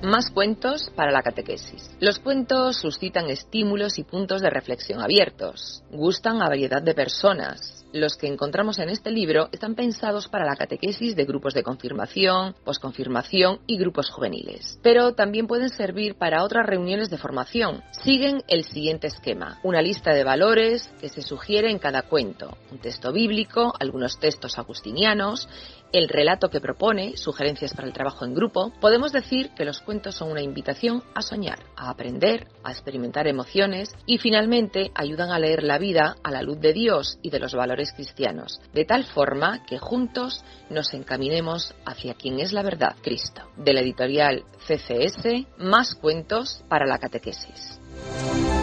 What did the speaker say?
Más cuentos para la catequesis. Los cuentos suscitan estímulos y puntos de reflexión abiertos. Gustan a variedad de personas. Los que encontramos en este libro están pensados para la catequesis de grupos de confirmación, posconfirmación y grupos juveniles. Pero también pueden servir para otras reuniones de formación. Siguen el siguiente esquema: una lista de valores que se sugiere en cada cuento, un texto bíblico, algunos textos agustinianos, el relato que propone, sugerencias para el trabajo en grupo. Podemos decir que los cuentos son una invitación a soñar, a aprender, a experimentar emociones y finalmente ayudan a leer la vida a la luz de Dios y de los valores cristianos, de tal forma que juntos nos encaminemos hacia quien es la verdad, Cristo. De la editorial CCS, Más cuentos para la catequesis.